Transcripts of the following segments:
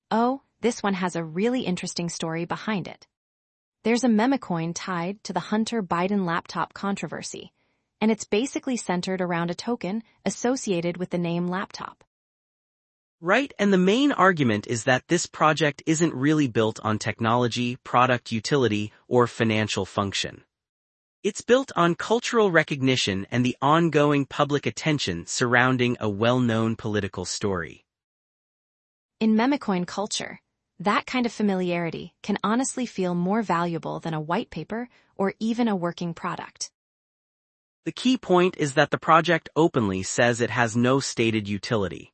Oh, this one has a really interesting story behind it. There's a memecoin tied to the Hunter Biden laptop controversy, and it's basically centered around a token associated with the name laptop. Right, and the main argument is that this project isn't really built on technology, product utility, or financial function. It's built on cultural recognition and the ongoing public attention surrounding a well-known political story. In memecoin culture, that kind of familiarity can honestly feel more valuable than a white paper or even a working product. The key point is that the project openly says it has no stated utility.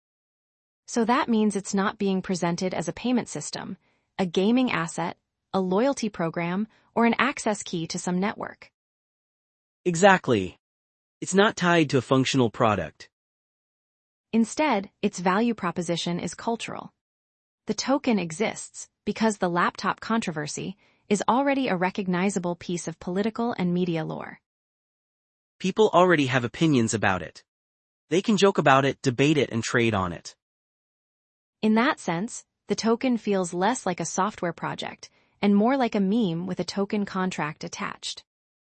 So that means it's not being presented as a payment system, a gaming asset, a loyalty program, or an access key to some network. Exactly. It's not tied to a functional product. Instead, its value proposition is cultural. The token exists because the laptop controversy is already a recognizable piece of political and media lore. People already have opinions about it. They can joke about it, debate it, and trade on it. In that sense, the token feels less like a software project and more like a meme with a token contract attached.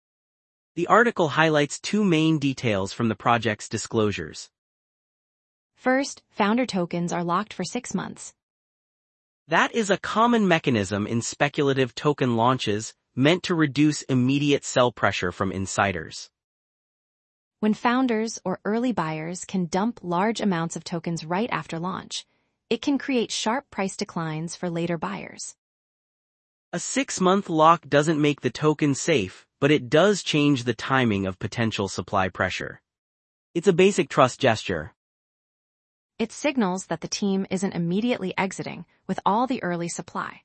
The article highlights two main details from the project's disclosures. First, founder tokens are locked for 6 months. That is a common mechanism in speculative token launches, meant to reduce immediate sell pressure from insiders. When founders or early buyers can dump large amounts of tokens right after launch, it can create sharp price declines for later buyers. A 6-month lock doesn't make the token safe, but it does change the timing of potential supply pressure. It's a basic trust gesture. It signals that the team isn't immediately exiting with all the early supply.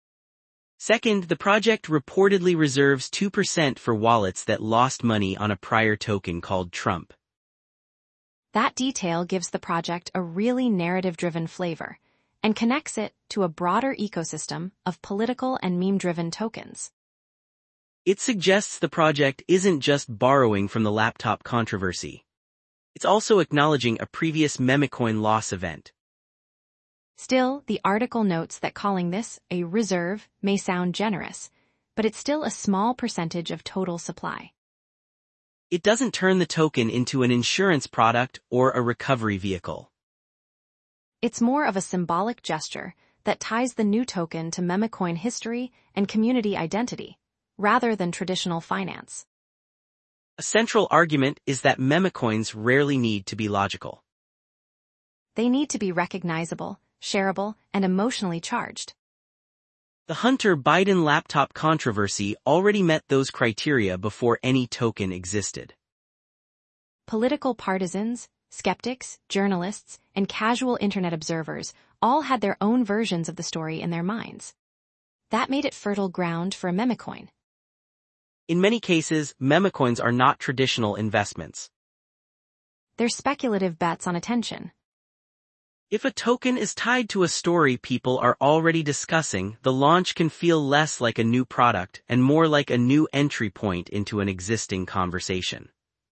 Second, the project reportedly reserves 2% for wallets that lost money on a prior token called Trump. That detail gives the project a really narrative-driven flavor and connects it to a broader ecosystem of political and meme-driven tokens. It suggests the project isn't just borrowing from the laptop controversy. It's also acknowledging a previous memecoin loss event. Still, the article notes that calling this a reserve may sound generous, but it's still a small percentage of total supply. It doesn't turn the token into an insurance product or a recovery vehicle. It's more of a symbolic gesture that ties the new token to memecoin history and community identity, rather than traditional finance. A central argument is that memecoins rarely need to be logical. They need to be recognizable, shareable, and emotionally charged. The Hunter Biden laptop controversy already met those criteria before any token existed. Political partisans, skeptics, journalists, and casual internet observers all had their own versions of the story in their minds. That made it fertile ground for a memecoin. In many cases, memecoins are not traditional investments. They're speculative bets on attention. If a token is tied to a story people are already discussing, the launch can feel less like a new product and more like a new entry point into an existing conversation.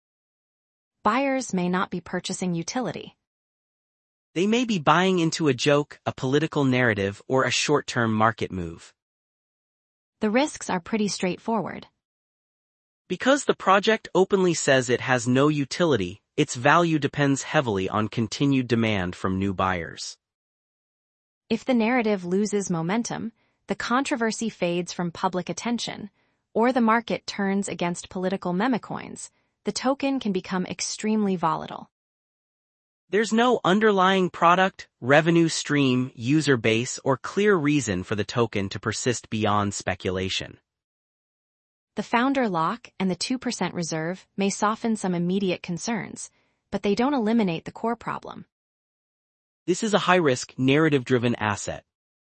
Buyers may not be purchasing utility. They may be buying into a joke, a political narrative, or a short-term market move. The risks are pretty straightforward. Because the project openly says it has no utility, its value depends heavily on continued demand from new buyers. If the narrative loses momentum, the controversy fades from public attention, or the market turns against political memecoins, the token can become extremely volatile. There's no underlying product, revenue stream, user base, or clear reason for the token to persist beyond speculation. The founder lock and the 2% reserve may soften some immediate concerns, but they don't eliminate the core problem. This is a high-risk, narrative-driven asset.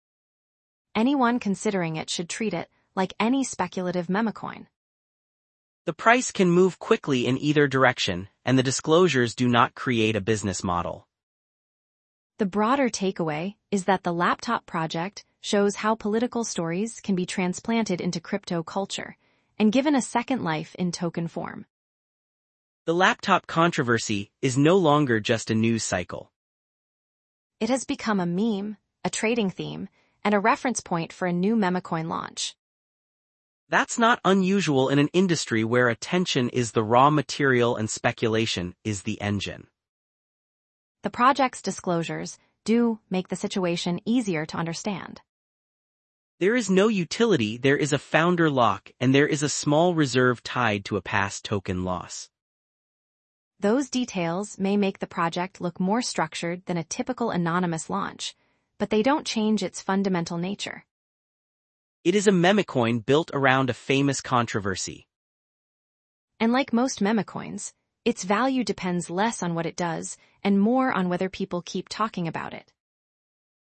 Anyone considering it should treat it like any speculative memecoin. The price can move quickly in either direction, and the disclosures do not create a business model. The broader takeaway is that the laptop project shows how political stories can be transplanted into crypto culture and given a second life in token form. The laptop controversy is no longer just a news cycle. It has become a meme, a trading theme, and a reference point for a new memecoin launch. That's not unusual in an industry where attention is the raw material and speculation is the engine. The project's disclosures do make the situation easier to understand. There is no utility, there is a founder lock, and there is a small reserve tied to a past token loss. Those details may make the project look more structured than a typical anonymous launch, but they don't change its fundamental nature. It is a memecoin built around a famous controversy. And like most memecoins, its value depends less on what it does and more on whether people keep talking about it.